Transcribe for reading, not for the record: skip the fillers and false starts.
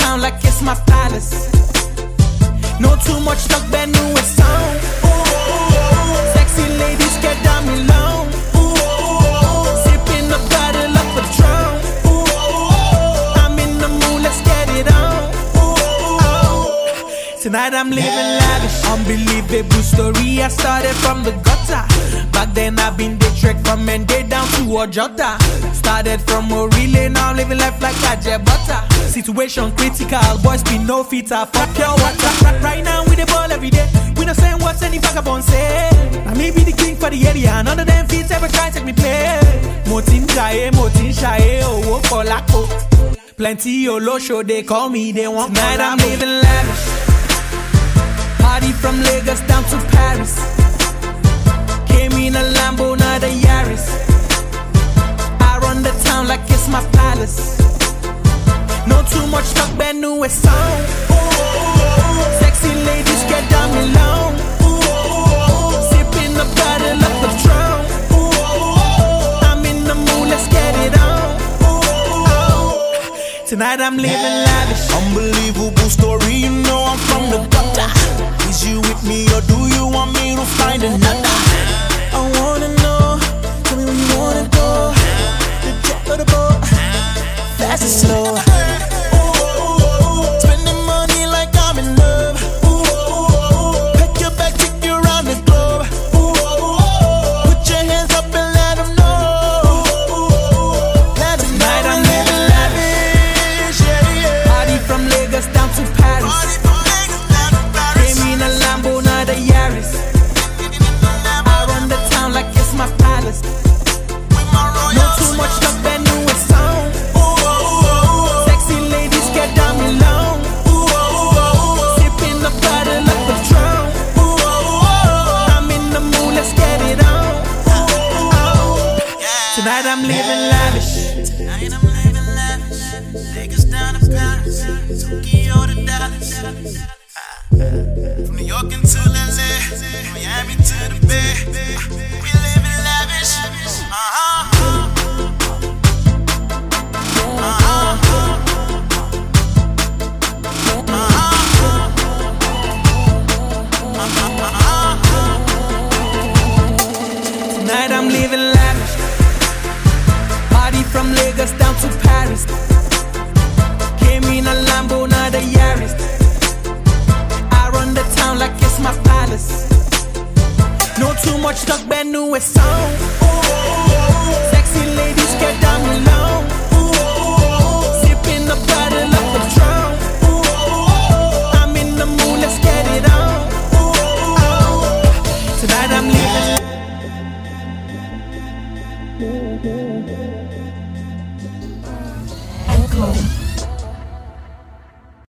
town like it's my palace. No too much talk, brand new sound. Sexy ladies get down me low. Sipping a bottle of Patron. I'm in the mood, let's get it on. Tonight I'm living lavish. Unbelievable story, I started from the gutter. Back then I've been the trek from Mende down to Ojota. Started from Orile, now I'm living life like a jet butter. Situation critical, boys be no fitter. Fuck pure water. Right now we the ball every day. We not saying what's any vagabond say. I may be the king for the area. None of them feet ever try to take me play. Motin Shaye, oh, for lako. Plenty YOLO show, they call me, they want. Tonight I'm living lavish. Party from Lagos down to Paris. Came in a Lambo, not a Yaris. I run the town like it's my palace. No too much talk, brand new sound. Sexy ladies get down me low. Sipping a bottle of Patron. I'm in the mood, let's get it on. Tonight I'm living lavish. Unbelievable story, you know I'm from the gutter. Is you with me or do you want me to find another? I wanna know, tell me where you wanna go. The jet or the boat, fast or slow. Spending money like I'm in love. Pack your bag, take you around the globe. Put your hands up and let them know. Tonight I'm living lavish. Party from Lagos down to Paris. Came in a Lambo, not a Yaris. I run the town like it's my palace. No too much talk, brand new sound. Sexy ladies get down me low. Sipping a bottle of Patron. I'm in the mood, let's get it on. Tonight I'm living lavish. Tonight I'm living lavish. Take us down to Paris, Tokyo to Dallas. From New York into LA, Miami to the Bay. We living lavish. Tonight I'm living lavish. Party from Lagos down to Paris. Came in a Lambo, not a Yaris. I run the town like it's my palace. No too much talk, brand new sound. Sexy ladies get down me low. Sipping a bottle of Patron. I'm in the mood, let's get it on. Tonight I'm living.